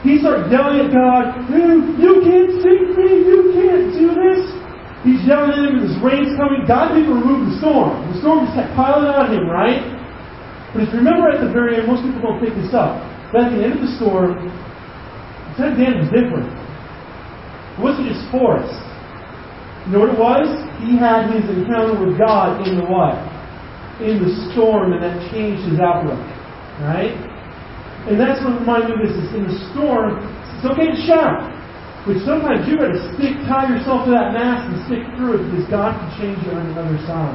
He starts yelling at God, you, you can't save me, you can't do this. He's yelling at him, and this rain's coming. God didn't remove the storm. The storm just kept piling on him, right? But if you remember at the very end, most people don't pick this up, but at the end of the storm, the time at the end was different. It wasn't just forest. You know what it was? He had his encounter with God in the what? In the storm, and that changed his outlook. Right? And that's what reminded me of this, is in the storm, it's okay to shout. But sometimes you've got to stick, tie yourself to that mast and stick through it, because God can change you on the other side.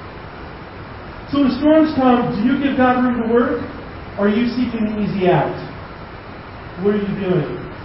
So when storms come, do you give God room to work? Or are you seeking the easy out? What are you doing?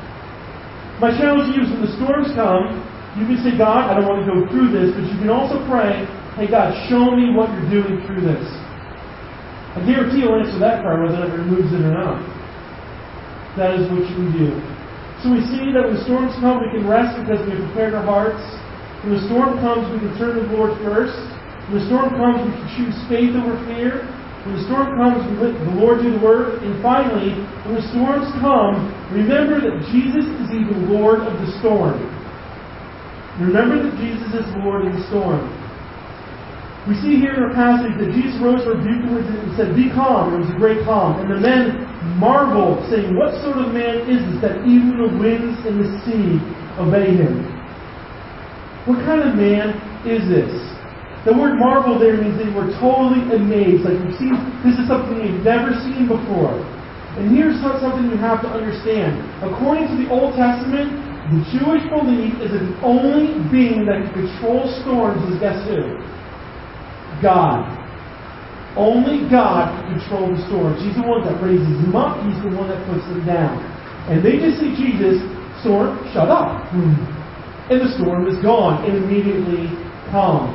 My challenge to you is when the storms come, you can say, God, I don't want to go through this, but you can also pray, hey God, show me what you're doing through this. I guarantee you'll answer that prayer whether it removes it or not. That is what you can do. So we see that when the storms come, we can rest because we have prepared our hearts. When the storm comes, we can turn to the Lord first. When the storm comes, we can choose faith over fear. When the storm comes, we let the Lord do the work. And finally, when the storms come, remember that Jesus is the Lord of the storm. Remember that Jesus is Lord of the storm. We see here in our passage that Jesus rose, rebuked the winds, and said, be calm. There was a great calm. And the men marveled, saying, what sort of man is this that even the winds and the sea obey him? What kind of man is this? The word marvel there means they were totally amazed. Like you've seen, this is something you've never seen before. And here's something you have to understand. According to the Old Testament, the Jewish belief is that the only being that can control storms is guess who? God. Only God can control the storms. He's the one that raises them up. He's the one that puts them down. And they just see Jesus, storm, shut up. And the storm is gone and immediately calm.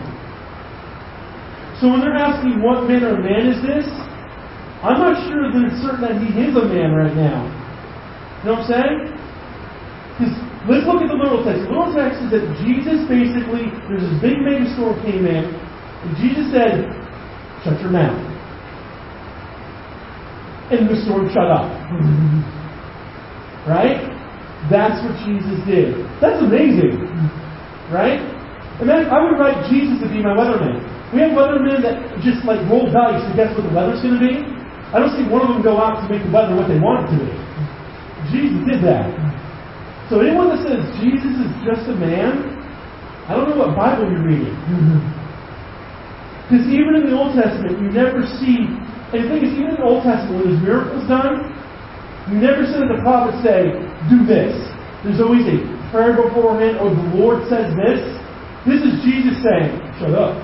So when they're asking what manner of man is this, I'm not sure that it's certain that he is a man right now. You know what I'm saying? Because let's look at the literal text. The literal text is that Jesus basically, there's this big mega storm came in, and Jesus said, shut your mouth. And the storm shut up. Right? That's what Jesus did. That's amazing. Right? And then I would write Jesus to be my weatherman. We have weathermen that just like roll dice to guess what the weather's going to be. I don't see one of them go out to make the weather what they want it to be. Jesus did that. So anyone that says Jesus is just a man, I don't know what Bible you're reading. Because even in the Old Testament, you never see, and the thing is, even in the Old Testament, when there's miracles done, you never see that the prophets say, do this. There's always a prayer beforehand, or the Lord says this. This is Jesus saying, shut up.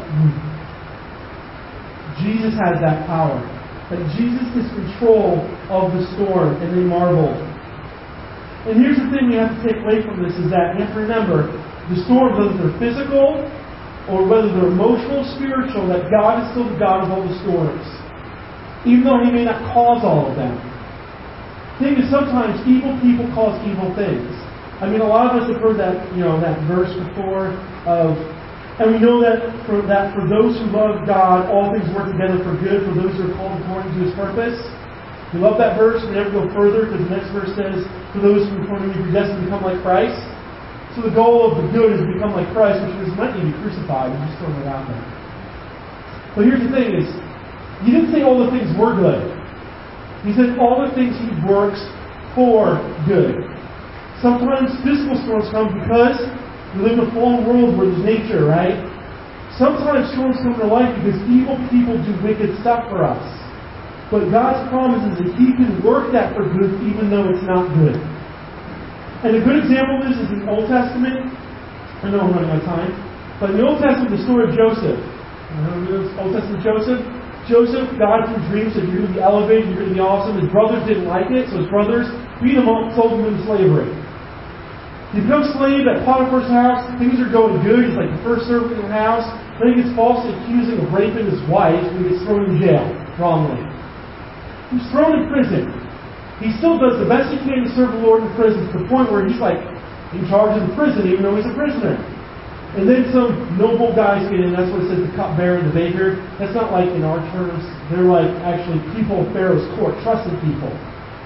Jesus has that power. That Jesus is control of the storm, and they marvel. And here's the thing we have to take away from this, is that you have to remember, the storms, whether they're physical, or whether they're emotional, spiritual, that God is still the God of all the storms. Even though He may not cause all of them. The thing is, sometimes evil people cause evil things. I mean, a lot of us have heard that, you know, that verse before of, and we know that for that for those who love God, all things work together for good, for those who are called according to His purpose. We love that verse. We never go further, because the next verse says, for those who are predestined to become like Christ. So the goal of the good is to become like Christ, which means might need to be crucified. I'm just throwing it out there. But here's the thing is, He didn't say all the things were good. He said all the things He works for good. Sometimes physical storms come because we live in a fallen world where there's nature, right? Sometimes storms come in our life because evil people do wicked stuff for us. But God's promise is that He can work that for good even though it's not good. And a good example of this is in the Old Testament. I know I'm running out of time. But in the Old Testament, the story of Joseph. Remember the Old Testament Joseph? Joseph, God through dreams said, you're going to be elevated, you're going to be awesome. His brothers didn't like it, so his brothers beat him up, sold him into slavery. He becomes slave at Potiphar's house. Things are going good. He's like the first servant in the house. Then he gets falsely accused of raping his wife, and he gets thrown in jail wrongly. He's thrown in prison. He still does the best he can to serve the Lord in prison, to the point where he's like in charge of the prison, even though he's a prisoner. And then some noble guys get in. That's what it says, the cupbearer and the baker. That's not like in our terms. They're like actually people of Pharaoh's court, trusted people.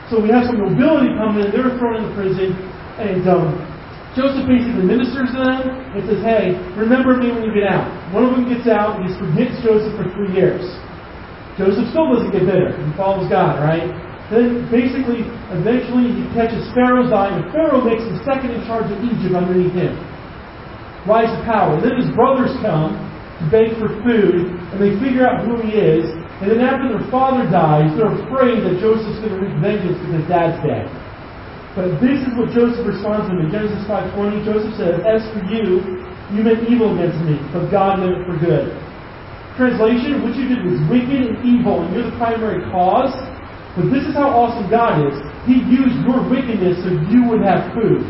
So we have some nobility coming in, they're thrown into prison, and um, Joseph basically ministers to them and says, hey, remember me when you get out. One of them gets out and he forgets Joseph for three years. Joseph still doesn't get bitter. He follows God, right? Then basically, eventually he catches Pharaoh's eye, and Pharaoh makes him second in charge of Egypt underneath him. Rise to power. And then his brothers come to beg for food, and they figure out who he is. And then after their father dies, they're afraid that Joseph's going to wreak vengeance because Dad's dead. But this is what Joseph responds to him. In Genesis five twenty, Joseph says, as for you, you meant evil against me, but God meant it for good. Translation, what you did was wicked and evil, and you're the primary cause. But this is how awesome God is. He used your wickedness so you would have food.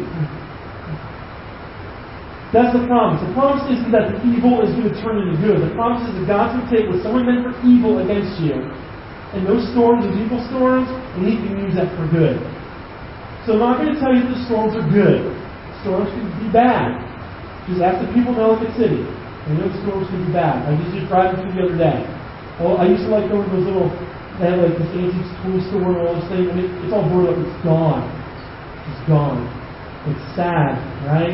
That's the promise. The promise isn't that the evil is going to turn into good. The promise is that God's going to take what someone meant for evil against you, and those storms, those evil storms, and He can use that for good. So I'm not going to tell you that the storms are good. Storms can be bad. Just ask the people in Ellicott City. They know storms can be bad. I was just driving through the other day. Well, I used to like going to those little, they have like this antique toy store and all this thing, and it, it's all boarded up. It's gone. It's gone. It's sad, right?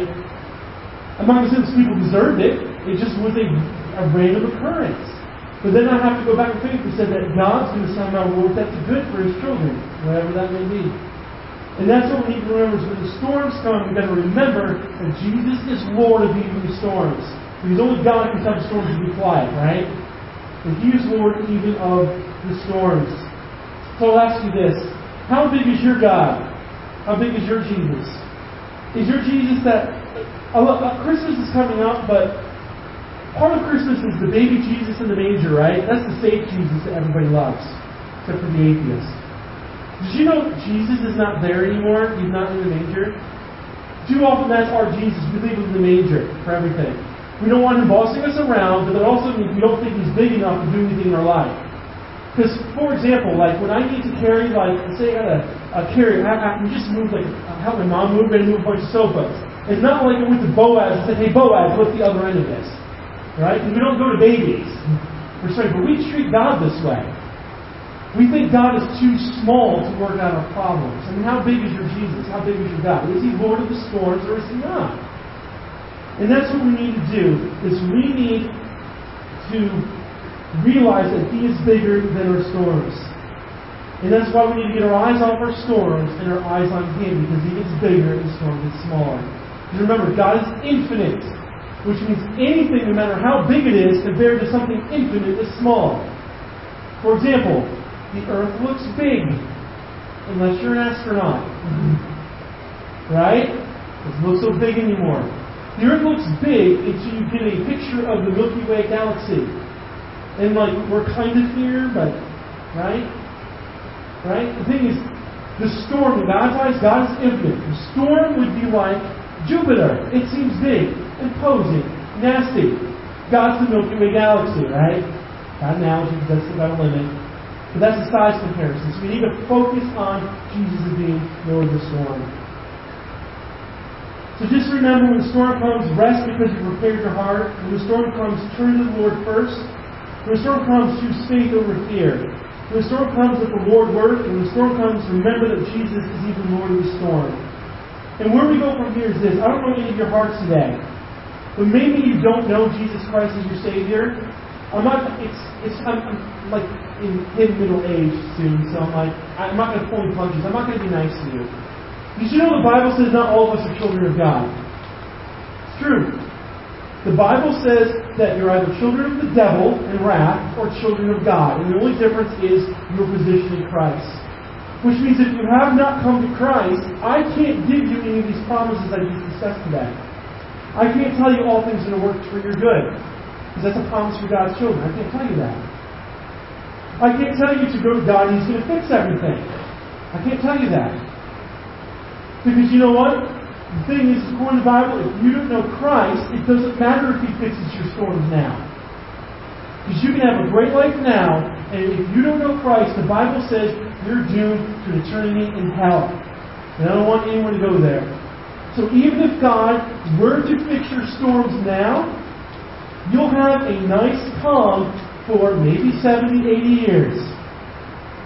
I'm not going to say those people deserved it. It just was a, a random occurrence. But then I have to go back and think and say that God's going to somehow work that to good for His children, whatever that may be. And that's what we need to remember is when the storms come, we've got to remember that Jesus is Lord of even the storms. Because only God can tell the storms to be quiet, right? And He is Lord even of the storms. So I'll ask you this. How big is your God? How big is your Jesus? Is your Jesus that... Uh, Christmas is coming up, but part of Christmas is the baby Jesus in the manger, right? That's the safe Jesus that everybody loves, except for the atheists. Did you know Jesus is not there anymore? He's not in the manger? Too often that's our Jesus. We leave Him in the manger for everything. We don't want Him bossing us around, but that also means we don't think He's big enough to do anything in our life. Because, for example, like when I need to carry, like, say I got a, a carry, I, I can just move, like, how my mom moved, and move a bunch of sofas. It's not like I went to Boaz and said, hey, Boaz, lift the other end of this. Right? And we don't go to babies. We're sorry, but we treat God this way. We think God is too small to work out our problems. I mean, how big is your Jesus? How big is your God? Is He Lord of the storms or is He not? And that's what we need to do, is we need to realize that He is bigger than our storms. And that's why we need to get our eyes off our storms and our eyes on Him, because He gets bigger and the storm gets smaller. Because remember, God is infinite, which means anything, no matter how big it is, compared to something infinite, is small. For example, the earth looks big, unless you're an astronaut. Right? It doesn't look so big anymore. The earth looks big until you get a picture of the Milky Way galaxy. And like, we're kind of here, but, right? Right? The thing is, the storm, in God's eyes, God is infinite. The storm would be like Jupiter. It seems big, imposing, nasty. God's the Milky Way galaxy, right? Not an analogy, because that's about a limit. But that's a size comparison. So we need to focus on Jesus as being Lord of the storm. So just remember, when the storm comes, rest because you prepared your heart. When the storm comes, turn to the Lord first. When the storm comes, choose faith over fear. When the storm comes, let the Lord work. And when the storm comes, remember that Jesus is even Lord of the storm. And where we go from here is this. I don't know any of your hearts today, but maybe you don't know Jesus Christ as your Savior. I'm not. It's. It's. I'm, I'm like in, in middle age soon, so I'm like. I'm not going to pull any punches. I'm not going to be nice to you. Did you know the Bible says not all of us are children of God? It's true. The Bible says that you're either children of the devil and wrath or children of God, and the only difference is your position in Christ. Which means if you have not come to Christ, I can't give you any of these promises I just discussed today. I can't tell you all things are going to work for your good. Because that's a promise for God's children. I can't tell you that. I can't tell you to go to God and He's going to fix everything. I can't tell you that. Because you know what? The thing is, according to the Bible, if you don't know Christ, it doesn't matter if He fixes your storms now. Because you can have a great life now, and if you don't know Christ, the Bible says you're doomed to an eternity in hell. And I don't want anyone to go there. So even if God were to fix your storms now, you'll have a nice calm for maybe seventy, eighty years.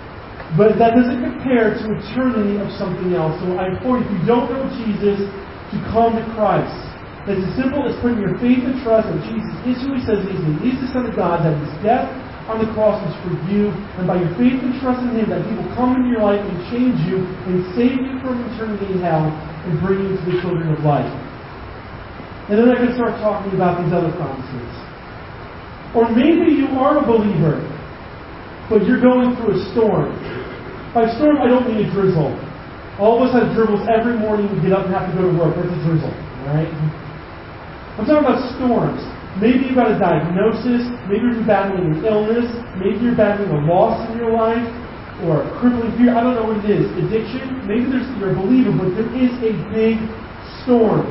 But that doesn't compare to eternity of something else. So I implore you, if you don't know Jesus, to come to Christ. It's as simple as putting your faith and trust that Jesus is who He says He is. He is the Son of God, that His death on the cross was for you, and by your faith and trust in Him, that He will come into your life and change you and save you from eternity in hell and bring you to the children of light. And then I can start talking about these other promises. Or maybe you are a believer, but you're going through a storm. By storm, I don't mean a drizzle. All of us have drizzles every morning we get up and have to go to work. That's a drizzle, right? I'm talking about storms. Maybe you've got a diagnosis. Maybe you're battling an illness. Maybe you're battling a loss in your life or a crippling fear. I don't know what it is. Addiction. Maybe there's, you're a believer, but there is a big storm.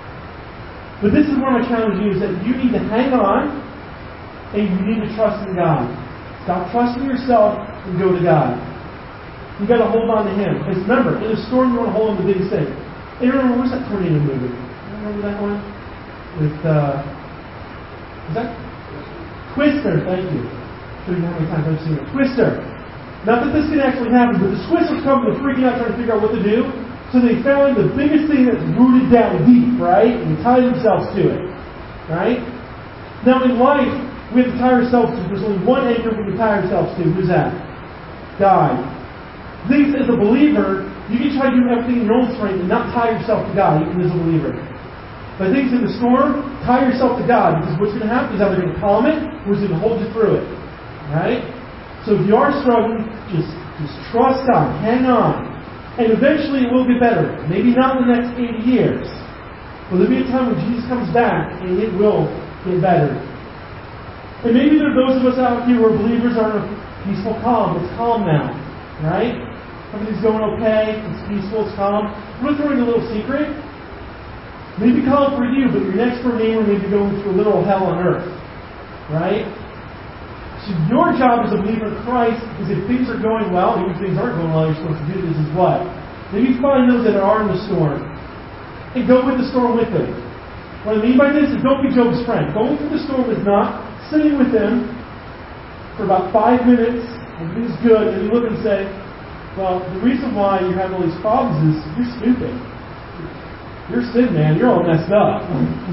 But this is where my challenge is that you need to hang on and you need to trust in God. Stop trusting yourself and go to God. You've got to hold on to Him. Because remember, in a storm, you want to hold on to the biggest thing. And remember, what's that tornado movie? Remember that one? With, uh, is that? Twister, thank you. I'm sure you know how many times I've seen it. Twister. Not that this can actually happen, but the Twisters come to freaking out trying to figure out what to do. So they found the biggest thing that's rooted down deep, right? And tie themselves to it. Right? Now in life, we have to tie ourselves to, there's only one anchor we can tie ourselves to. Who's that? God. The thing is, as a believer, you can try to do everything in your own strength and not tie yourself to God, even as a believer. But things in the storm, tie yourself to God, because what's going to happen is either going to calm it or it's going to hold you through it. Right? So if you are struggling, just, just trust God. Hang on. And eventually it will get better. Maybe not in the next eighty years. But there'll be a time when Jesus comes back and it will get better. And maybe there are those of us out here who are believers are in a peaceful calm. It's calm now. Right? Everything's going okay. It's peaceful. It's calm. I'm going to throw in a little secret. Maybe calm for you, but your next door neighbor may be going through a literal hell on earth. Right? So your job as a believer in Christ is if things are going well, even if things aren't going well, you're supposed to do this as what? Maybe find those that are in the storm and go with the storm with them. What I mean by this is don't be Job's friend. Going through the storm is not sitting with them for about five minutes, everything's good, and you look and say, well, the reason why you have all these problems is you're stupid. You're sin, man. You're all messed up.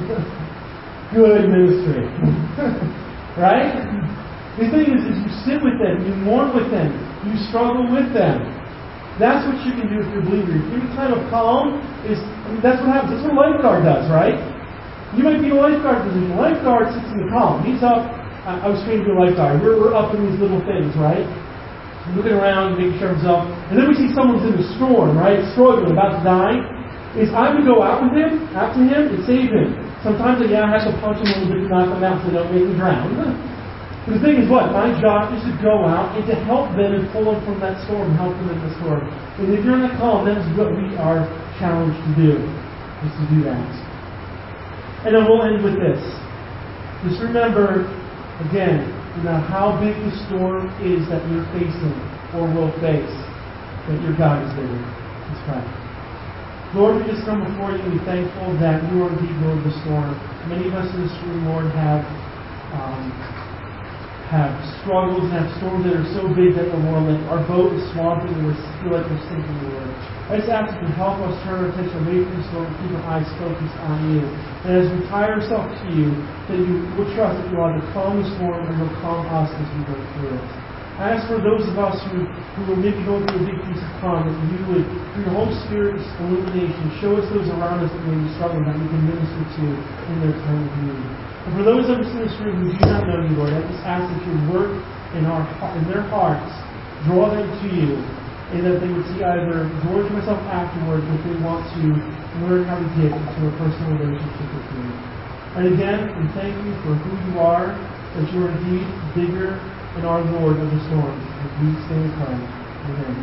Good ministry. Right? The thing is, is you sit with them, you mourn with them, you struggle with them. That's what you can do if you're a believer. Any kind of calm is, I mean, that's what happens. That's what a lifeguard does, right? You might be in a lifeguard position. A lifeguard sits in the calm. He's up. I, I was trained to be a lifeguard. We're, we're up in these little things, right? Looking around, making sure everyone's up. And then we see someone's in a storm, right? Struggling, about to die. Is I would go out with him, out to him, and save him. Sometimes, yeah, I have to punch him a little bit to knock him out so they don't make me drown. But the thing is what? My job is to go out and to help them and pull them from that storm, help them in the storm. And if you're in a calm, that is what we are challenged to do, is to do that. And then we'll end with this. Just remember, again, no matter how big the storm is that you're facing or will face, that your God is bigger. Let's pray. Lord, we just come before you and be thankful that you are indeed Lord of the storm. Many of us in this room, Lord, have um, have struggles and have storms that are so big that, Lord, like our boat is swamping and we feel like we're sinking, Lord. I just ask that you help us turn our attention away from the storm and keep our eyes focused on you. And as we tie ourselves to you, that you will trust that you are to calm the storm and you'll calm us as we go through it. I ask for those of us who, who are maybe going through a big piece of calm, that you would, through your Holy Spirit's illumination, show us those around us that may be struggling, that we can minister to in their time of need. And for those of us in this room who do not know you, Lord, I just ask that you work in, our, in their hearts, draw them to you, and that they would see either George or myself afterwards, if they want to learn how to get into a personal relationship with you. And again, we thank you for who you are, that you are indeed bigger and our Lord of the storms. And we stand firm. Amen.